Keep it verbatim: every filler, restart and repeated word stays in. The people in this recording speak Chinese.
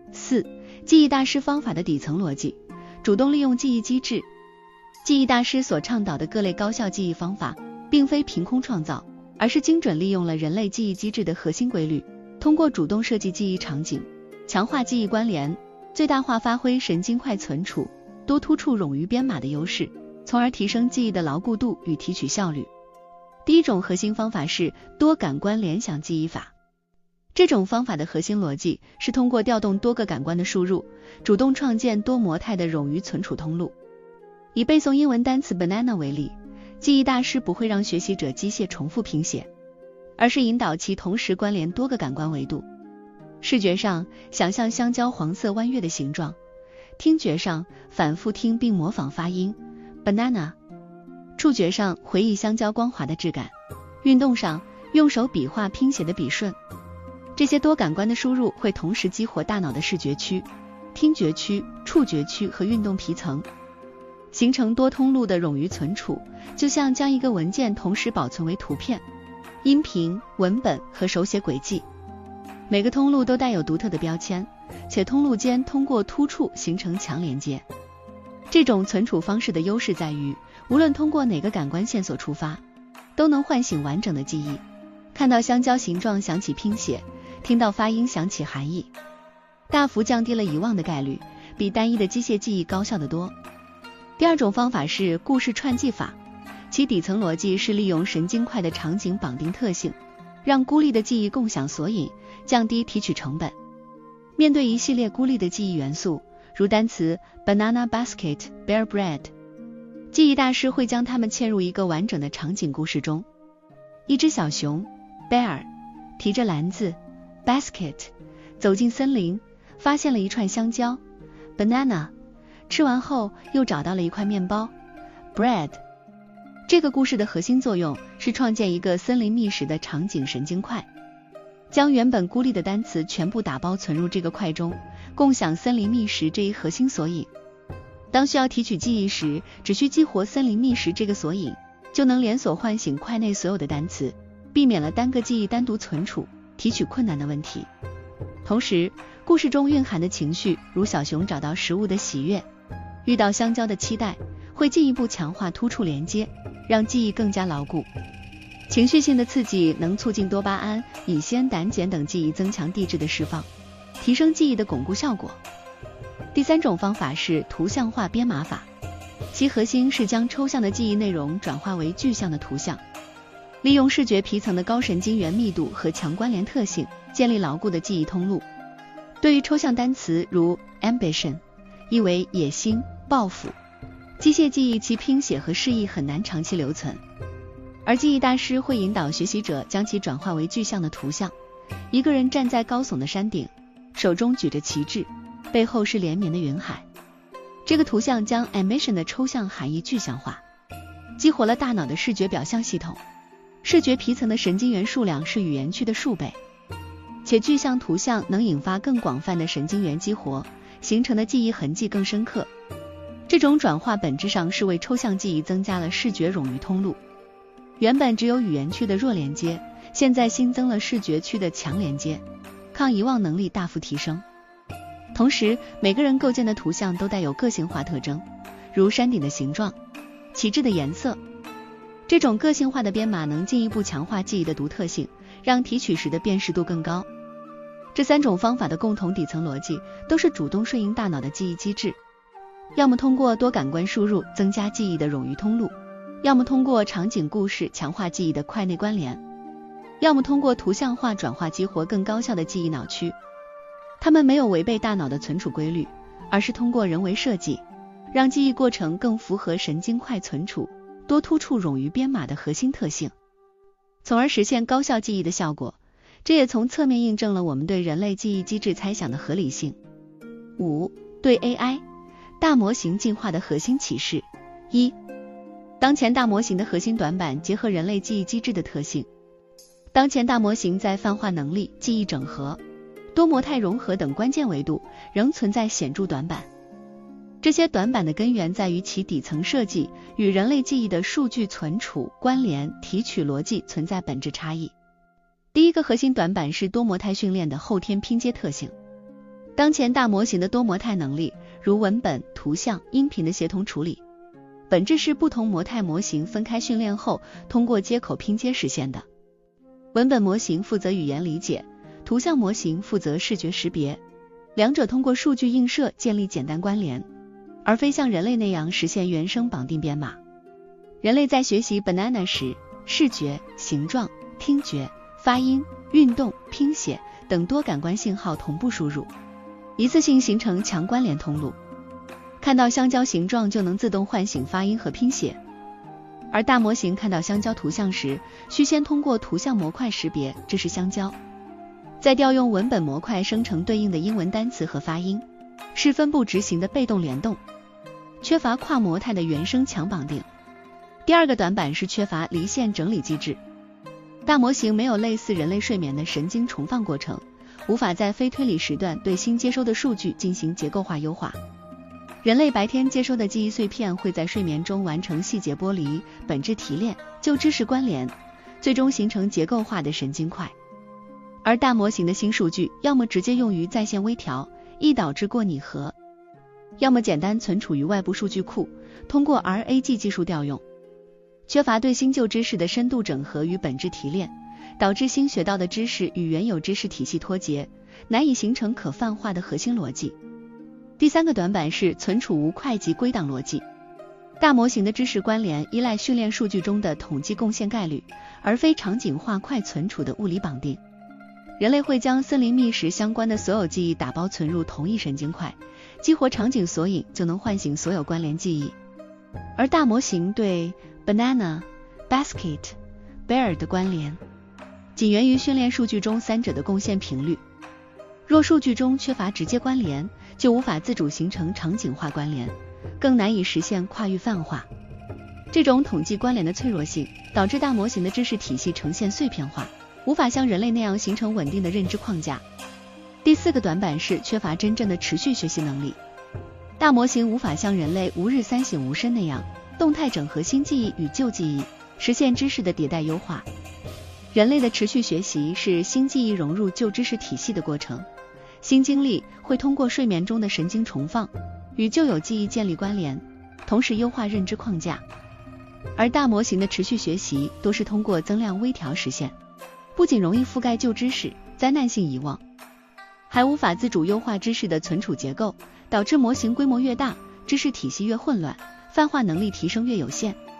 四、记忆大师方法的底层逻辑，主动利用记忆机制。记忆大师所倡导的各类高效记忆方法，并非凭空创造，而是精准利用了人类记忆机制的核心规律，通过主动设计记忆场景，强化记忆关联，最大化发挥神经快存储，多突触冗余编码的优势，从而提升记忆的牢固度与提取效率。第一种核心方法是多感官联想记忆法。这种方法的核心逻辑是通过调动多个感官的输入，主动创建多模态的冗余存储通路。以背诵英文单词 banana 为例，记忆大师不会让学习者机械重复拼写，而是引导其同时关联多个感官维度。视觉上，想象香蕉黄色弯月的形状；听觉上，反复听并模仿发音 banana； 触觉上，回忆香蕉光滑的质感；运动上，用手比划拼写的笔顺。这些多感官的输入会同时激活大脑的视觉区、听觉区、触觉区和运动皮层，形成多通路的冗余存储，就像将一个文件同时保存为图片、音频、文本和手写轨迹。每个通路都带有独特的标签，且通路间通过突触形成强连接。这种存储方式的优势在于，无论通过哪个感官线索出发，都能唤醒完整的记忆。看到香蕉形状想起拼写，听到发音想起含义，大幅降低了遗忘的概率，比单一的机械记忆高效得多。第二种方法是故事串记法，其底层逻辑是利用神经块的场景绑定特性，让孤立的记忆共享索引，降低提取成本。面对一系列孤立的记忆元素，如单词 banana basket、bear bread， 记忆大师会将它们嵌入一个完整的场景故事中。一只小熊 bear 提着篮子 basket 走进森林，发现了一串香蕉 banana， 吃完后又找到了一块面包 bread。 这个故事的核心作用是创建一个森林觅食的场景神经块，将原本孤立的单词全部打包存入这个块中，共享森林觅食这一核心索引。当需要提取记忆时，只需激活森林觅食这个索引，就能连锁唤醒块内所有的单词，避免了单个记忆单独存储、提取困难的问题。同时，故事中蕴含的情绪，如小熊找到食物的喜悦，遇到香蕉的期待，会进一步强化突触连接，让记忆更加牢固。情绪性的刺激能促进多巴胺、乙酰胆碱等记忆增强递质的释放，提升记忆的巩固效果。第三种方法是图像化编码法，其核心是将抽象的记忆内容转化为具象的图像，利用视觉皮层的高神经元密度和强关联特性，建立牢固的记忆通路。对于抽象单词如 ambition， 意为野心、抱负，机械记忆其拼写和释义很难长期留存，而记忆大师会引导学习者将其转化为具象的图像。一个人站在高耸的山顶，手中举着旗帜，背后是连绵的云海。这个图像将 ambition 的抽象含义具象化，激活了大脑的视觉表象系统。视觉皮层的神经元数量是语言区的数倍，且具象图像能引发更广泛的神经元激活，形成的记忆痕迹更深刻。这种转化本质上是为抽象记忆增加了视觉冗余通路。原本只有语言区的弱连接，现在新增了视觉区的强连接，抗遗忘能力大幅提升。同时，每个人构建的图像都带有个性化特征，如山顶的形状、旗帜的颜色。这种个性化的编码能进一步强化记忆的独特性，让提取时的辨识度更高。这三种方法的共同底层逻辑都是主动顺应大脑的记忆机制，要么通过多感官输入增加记忆的冗余通路，要么通过场景故事强化记忆的块内关联，要么通过图像化转化激活更高效的记忆脑区。它们没有违背大脑的存储规律，而是通过人为设计，让记忆过程更符合神经块存储、多突触冗余编码的核心特性，从而实现高效记忆的效果。这也从侧面印证了我们对人类记忆机制猜想的合理性。五、对 A I 大模型进化的核心启示。一、当前大模型的核心短板结合人类记忆机制的特性。当前大模型在泛化能力、记忆整合、多模态融合等关键维度仍存在显著短板。这些短板的根源在于其底层设计与人类记忆的数据存储、关联、提取逻辑存在本质差异。第一个核心短板是多模态训练的后天拼接特性。 当前大模型的多模态能力，如文本、图像、音频的协同处理，本质是不同模态模型分开训练后，通过接口拼接实现的。文本模型负责语言理解，图像模型负责视觉识别，两者通过数据映射建立简单关联，而非像人类那样实现原生绑定编码。人类在学习 banana 时，视觉、形状、听觉、发音、运动、拼写等多感官信号同步输入，一次性形成强关联通路。看到香蕉形状就能自动唤醒发音和拼写，而大模型看到香蕉图像时，需先通过图像模块识别这是香蕉，再调用文本模块生成对应的英文单词和发音，是分布执行的被动联动，缺乏跨模态的原生强绑定。第二个短板是缺乏离线整理机制，大模型没有类似人类睡眠的神经重放过程，无法在非推理时段对新接收的数据进行结构化优化。人类白天接收的记忆碎片会在睡眠中完成细节剥离、本质提炼、旧知识关联，最终形成结构化的神经块。而大模型的新数据要么直接用于在线微调，易导致过拟合，要么简单存储于外部数据库，通过 R A G 技术调用，缺乏对新旧知识的深度整合与本质提炼，导致新学到的知识与原有知识体系脱节，难以形成可泛化的核心逻辑。第三个短板是存储无块及归档逻辑，大模型的知识关联依赖训练数据中的统计贡献概率，而非场景化块存储的物理绑定。人类会将森林觅食相关的所有记忆打包存入同一神经块，激活场景索引就能唤醒所有关联记忆。而大模型对 banana、basket、bear 的关联，仅源于训练数据中三者的贡献频率。若数据中缺乏直接关联，就无法自主形成场景化关联，更难以实现跨域泛化。这种统计关联的脆弱性，导致大模型的知识体系呈现碎片化，无法像人类那样形成稳定的认知框架。第四个短板是缺乏真正的持续学习能力，大模型无法像人类吾日三省吾身那样，动态整合新记忆与旧记忆，实现知识的迭代优化。人类的持续学习是新记忆融入旧知识体系的过程，新经历会通过睡眠中的神经重放，与旧有记忆建立关联，同时优化认知框架。而大模型的持续学习多是通过增量微调实现，不仅容易覆盖旧知识，灾难性遗忘，还无法自主优化知识的存储结构，导致模型规模越大，知识体系越混乱，泛化能力提升越有限。